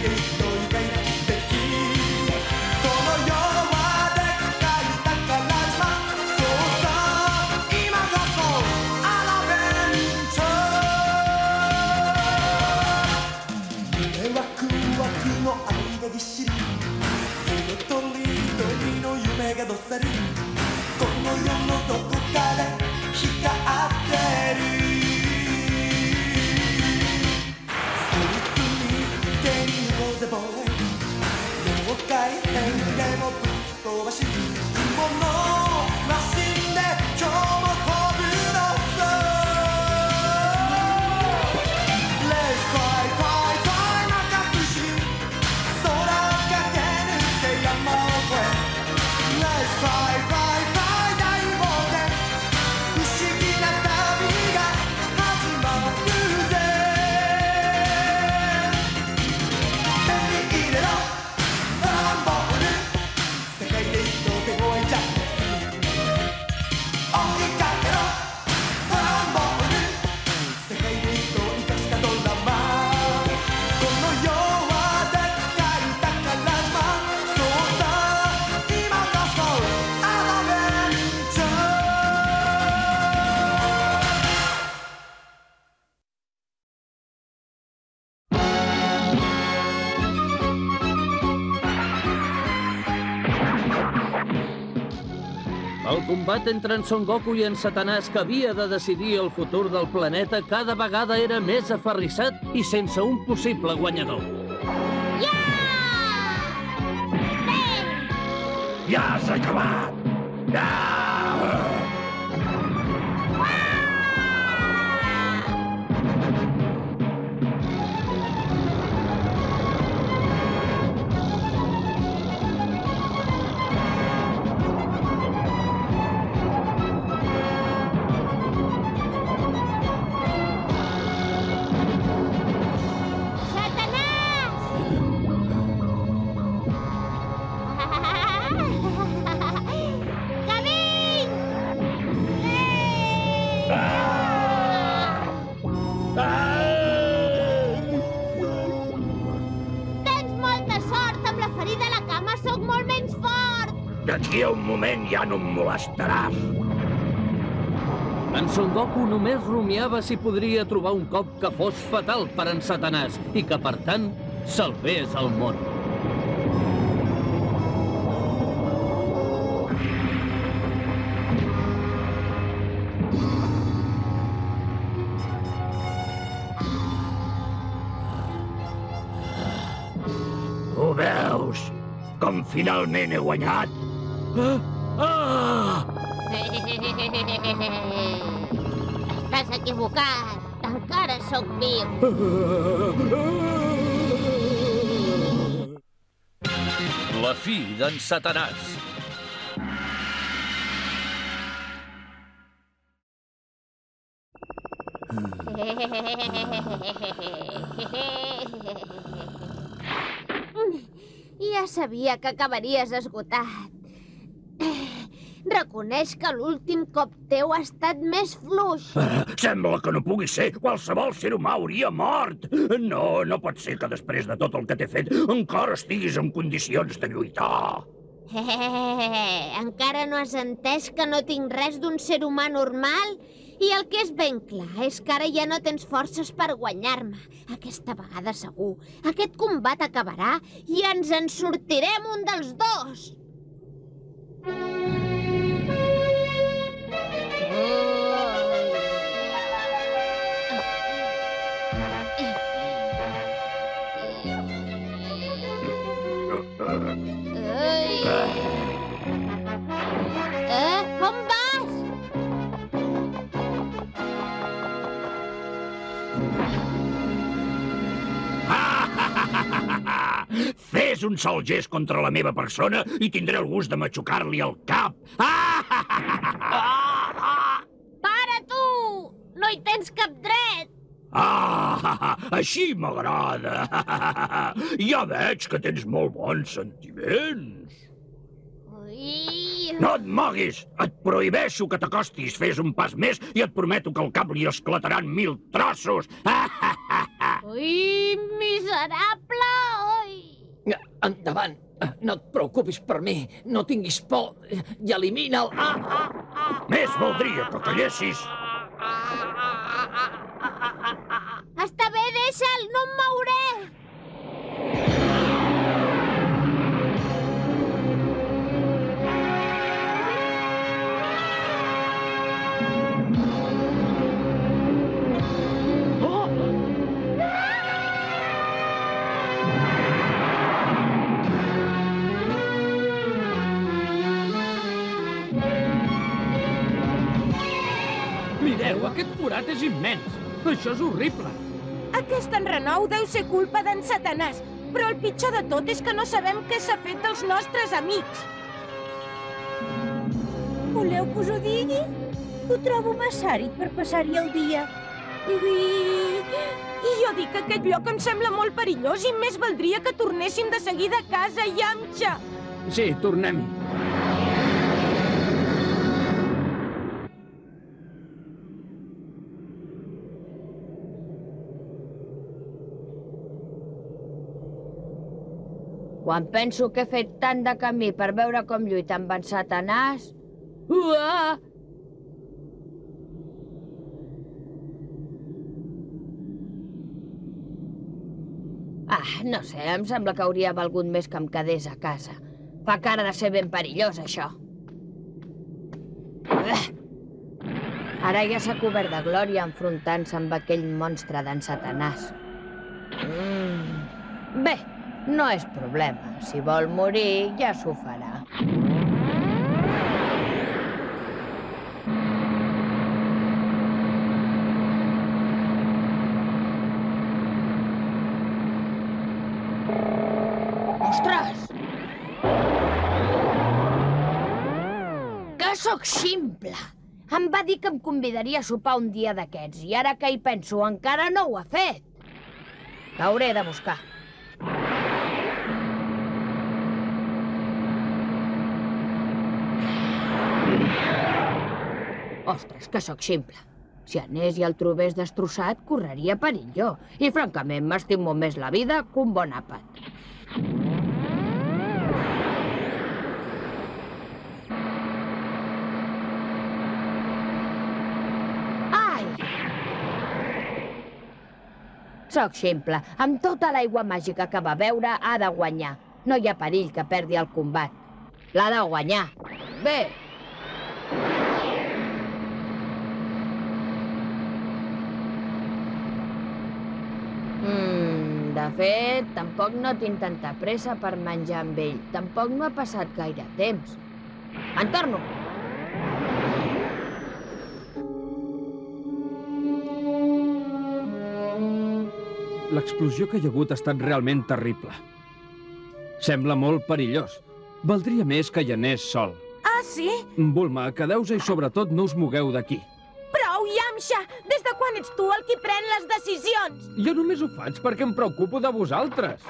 El combat entre en Son Goku i en Satanàs, que havia de decidir el futur del planeta, cada vegada era més aferrissat i sense un possible guanyador. Ja! Bé! Ja s'ha acabat! D'aquí a un moment ja no em molestaràs. En Son Goku només rumiava si podria trobar un cop que fos fatal per en Satanàs i que, per tant, salvés el món. Ho veus? Com finalment he guanyat? Estàs equivocat. Encara sóc viu. La fi d'en Satanàs. Ja sabia que acabaries esgotat. Reconeix que l'últim cop teu ha estat més fluix. Sembla que no pugui ser. Qualsevol ser humà hauria mort. No, no pot ser que després de tot el que t'he fet encara estiguis en condicions de lluitar. Encara no has entès que no tinc res d'un ser humà normal? I el que és ben clar és que ara ja no tens forces per guanyar-me. Aquesta vegada segur. Aquest combat acabarà i ens en sortirem un dels dos. On vas? Fes un sol gest contra la meva persona i tindré el gust de matxucar-li el cap. Para, tu! No hi tens cap dret! Així m'agrada. Ja veig que tens molt bons sentiments. No et moguis! Et prohibeixo que t'acostis. Fes un pas més i et prometo que el cap li esclataran 1000 trossos. Ui, miserable! Ui! Endavant. No et preocupis per mi. No tinguis por. I elimina'l. Més valdria que callessis. Està bé, deixa'l, no em mouré! Mireu, aquest forat és immens. Això és horrible. Aquest enrenou deu ser culpa d'en Satanàs, però el pitjor de tot és que no sabem què s'ha fet dels nostres amics. Voleu que us ho digui? Ho trobo massa àrid per passar-hi el dia. I jo dic que aquest lloc em sembla molt perillós i més valdria que tornéssim de seguida a casa, Yamcha. Sí, tornem-hi. Quan penso que he fet tant de camí per veure com lluita amb en Satanàs... Uah! No sé, em sembla que hauria valgut més que em quedés a casa. Fa cara de ser ben perillós, això. Ara ja s'ha cobert de glòria enfrontant-se amb aquell monstre d'en Satanàs. Bé, no és problema. Si vol morir, ja s'ho farà. Ostres! Que sóc ximple! Em va dir que em convidaria a sopar un dia d'aquests, i ara que hi penso, encara no ho ha fet. L'hauré de buscar. Ostres, que sóc ximple. Si anés i el trobés destrossat, correria perill jo. I francament m'estimo més la vida que un bon àpat. Ai! Sóc ximple. Amb tota l'aigua màgica que va beure, ha de guanyar. No hi ha perill que perdi el combat. L'ha de guanyar. Bé. De fet, tampoc no tinc tanta pressa per menjar amb ell. Tampoc no ha passat gaire temps. En torno! L'explosió que hi ha hagut ha estat realment terrible. Sembla molt perillós. Valdria més que hi anés sol. Ah, sí? Bulma, quedeu-se i sobretot no us mogueu d'aquí. Prou, Yamcha! Des de quan ets tu el qui pren les decisions? Jo només ho faig perquè em preocupo de vosaltres.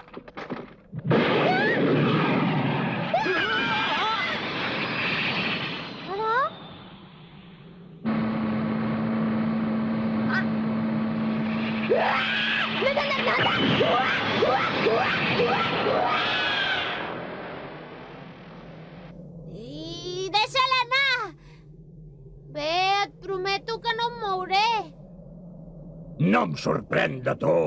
I deixa-la anar! Bé, et prometo que no em mouré. No em sorprèn de tu.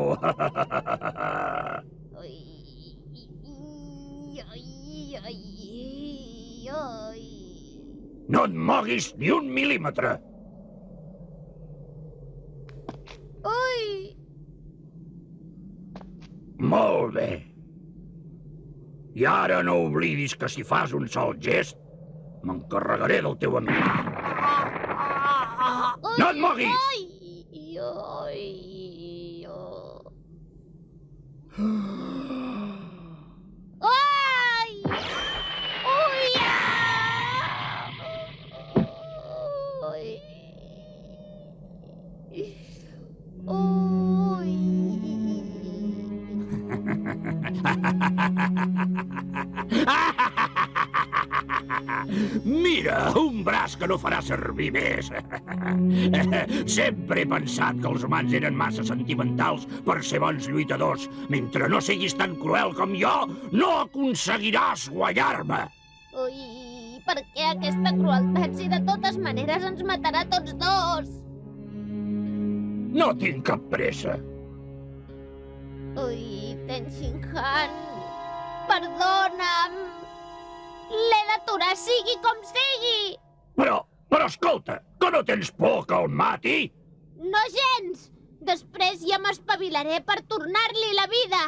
No et moguis ni un mil·límetre. Ui! Molt bé. I ara no oblidis que si fas un sol gest, m'encarregaré del teu amic. No et moguis! Mira, un braç que no farà servir més. Sempre he pensat que els humans eren massa sentimentals per ser bons lluitadors. Mentre no siguis tan cruel com jo, no aconseguiràs guanyar-me. Ui, per què aquesta crueltat si de totes maneres ens matarà tots dos? No tinc cap pressa. Ui, Ten Shin Han, perdona'm. L'he d'aturar, sigui com sigui. Però escolta, que no tens por que el mati? No gens. Després ja m'espavilaré per tornar-li la vida.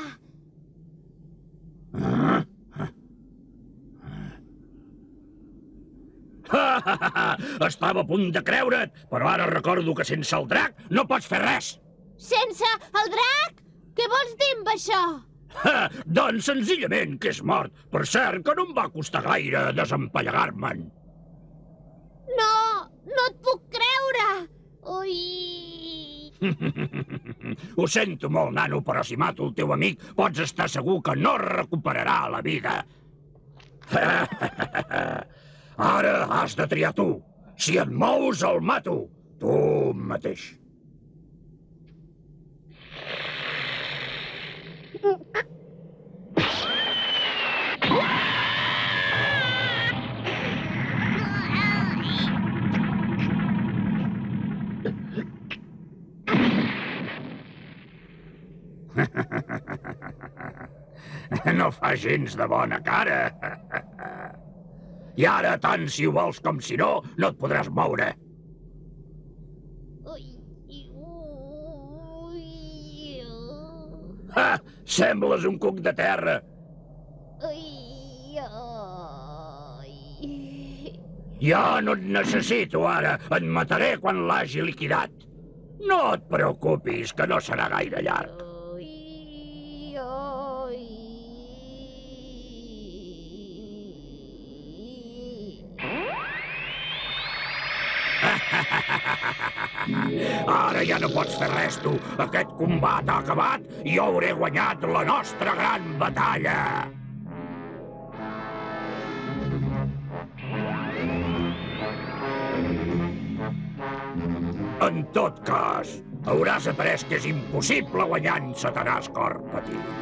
Estava a punt de creure't, però ara recordo que sense el drac no pots fer res. Sense el drac? Què vols dir amb això? Doncs senzillament que és mort. Per cert, que no em va costar gaire desempallegar-me'n. No et puc creure. Ui... Ho sento molt, nano, però si mato el teu amic, pots estar segur que no recuperarà la vida. Ara has de triar tu. Si et mous, el mato. Tu mateix. No fa gens de bona cara. I ara, tant si ho vols com si no, no et podràs moure. Sembles un cuc de terra. Ja no et necessito ara. Et mataré quan l'hagi liquidat. No et preocupis, que no serà gaire llarg. Ara ja no pots fer res, tu. Aquest combat ha acabat i jo hauré guanyat la nostra gran batalla. En tot cas, hauràs après que és impossible guanyar en Satanàs cor petit.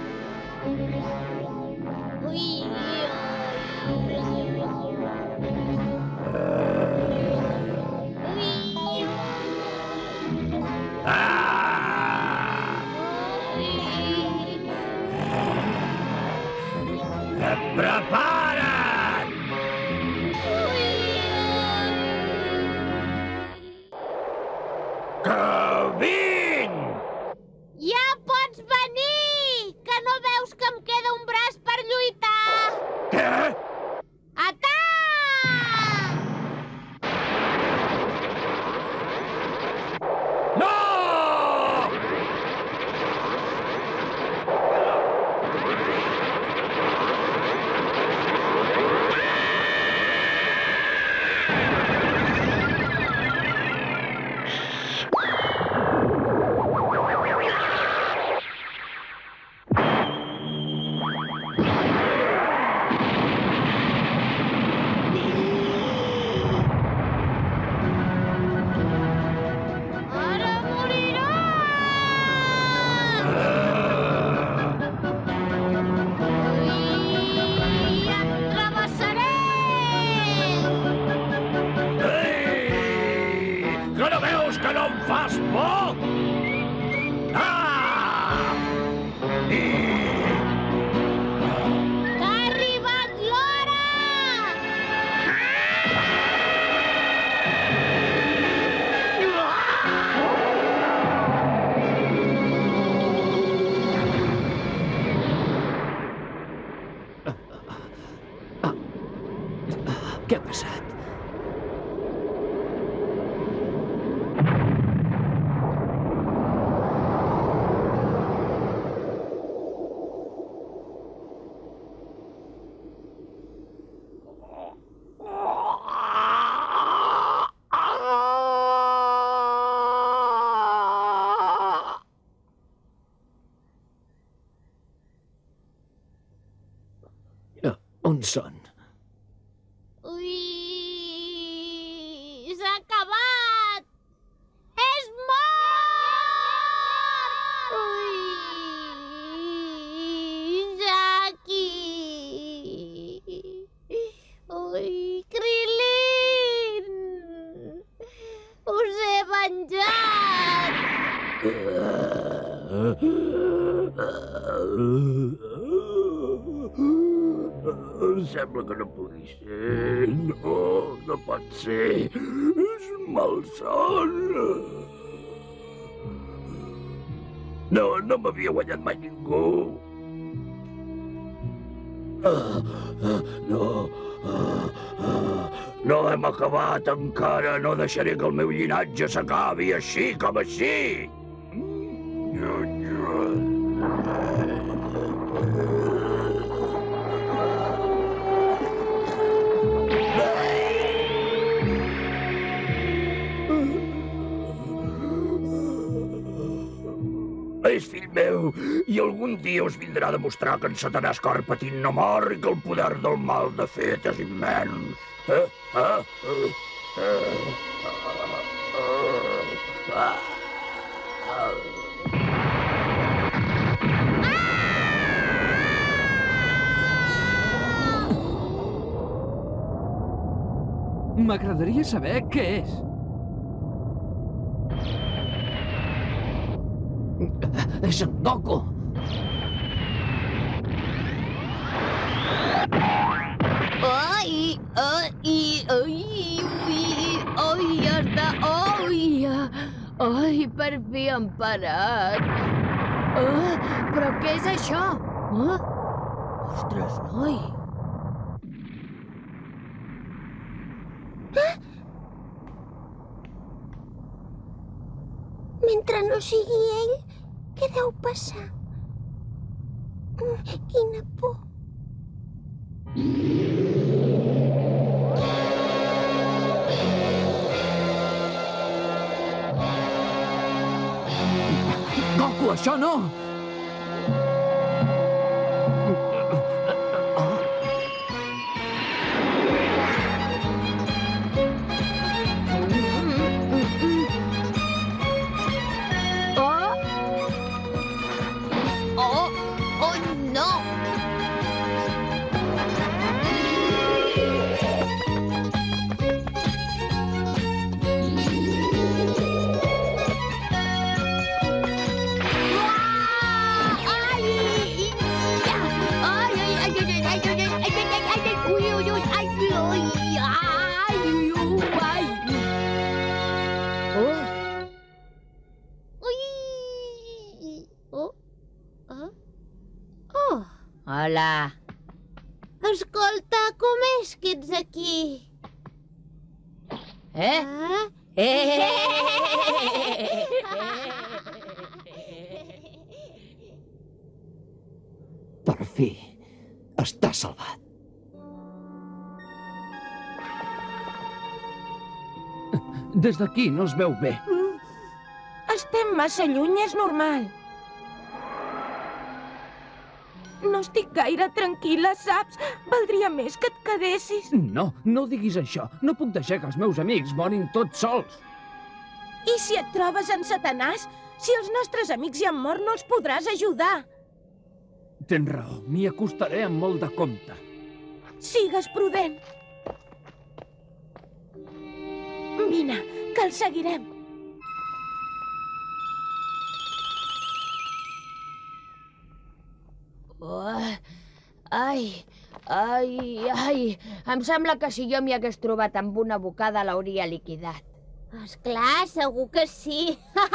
Prepara't! Que vinc! Ja pots venir! Que no veus que em queda un braç per lluitar? Què? Atac! No! Ara morirà! Ui, em travessaré! Ei! Que no veus que no em fas por? Ah! Que ha arribat l'hora! Què ha passat? On són? Ui, s'ha acabat! Sembla que no pugui ser. No, no pot ser. És un malson. No, no m'havia guanyat mai ningú. No hem acabat encara. No deixaré que el meu llinatge s'acabi així com així. És fill meu, i algun dia us vindrà a demostrar que en Satanàs cor patint no mor i que el poder del mal de fet és immens. M'agradaria saber què és. És en Goku! Ai, ja està. Ai, per fi han parat. Però què és això? Ostres, noi. Mentre no sigui ell, què deu passar? Quina por. Goku, això no! Hola. Escolta, com és que ets aquí? Per fi, està salvat. Des d'aquí no es veu bé. Estem massa lluny, és normal. No estic gaire tranquil·la, saps? Valdria més que et quedessis. No, no diguis això. No puc deixar que els meus amics morin tots sols. I si et trobes en Satanàs? Si els nostres amics ja han mort, no els podràs ajudar. Tens raó, m'hi acostaré amb molt de compte. Sigues prudent. Vine, que el seguirem. Em sembla que si jo m'hi hagués trobat amb una bocada l'hauria liquidat. Esclar, segur que sí.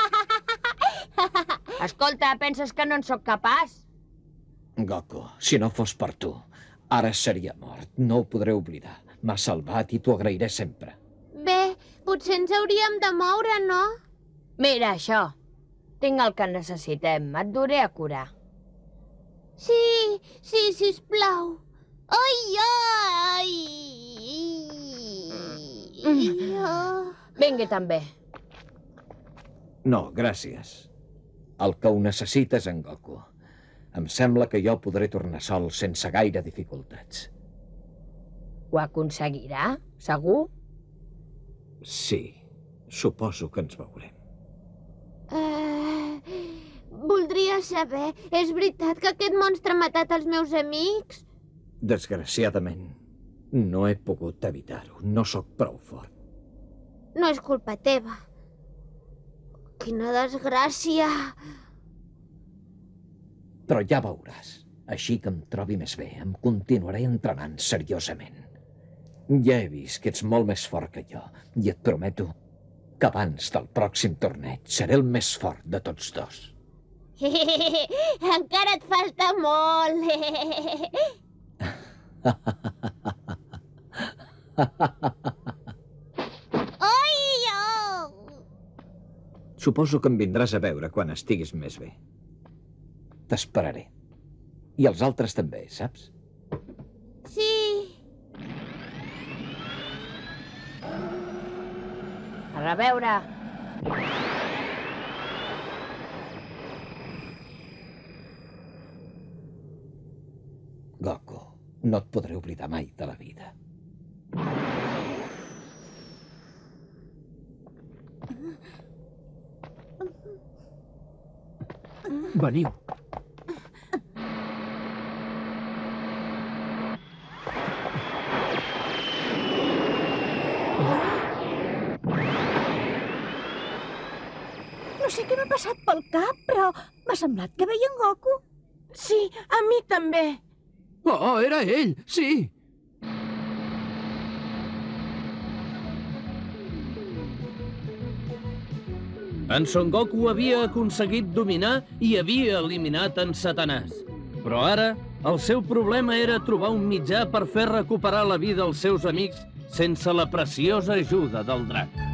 Escolta, penses que no en sóc capaç? Goku, si no fos per tu, ara seria mort. No ho podré oblidar. M'has salvat i t'ho agrairé sempre. Bé, potser ens hauríem de moure, no? Mira, això. Tinc el que necessitem. Et duré a curar. Sí, sisplau. Vingui també. No, gràcies. El que ho necessita és en Goku. Em sembla que jo podré tornar sol sense gaire dificultats. Ho aconseguirà? Segur? Sí, suposo que ens veurem. Voldria saber, és veritat que aquest monstre ha matat els meus amics? Desgraciadament, no he pogut evitar-ho. No sóc prou fort. No és culpa teva. quina desgràcia! Però ja veuràs. Així que em trobi més bé, em continuaré entrenant seriosament. Ja he vist que ets molt més fort que jo, i et prometo que abans del pròxim torneig seré el més fort de tots dos. Encara et falta molt! Oi, oh! Suposo que em vindràs a veure quan estiguis més bé. T'esperaré. I els altres també, saps? Sí. A reveure. Goku, no et podré oblidar mai de la vida. Veniu. No sé què m'ha passat pel cap, però m'ha semblat que veia en Goku. Sí, a mi també. Oh, era ell, sí. En Son Goku havia aconseguit dominar i havia eliminat en Satanàs. Però ara, el seu problema era trobar un mitjà per fer recuperar la vida als seus amics sense la preciosa ajuda del drac.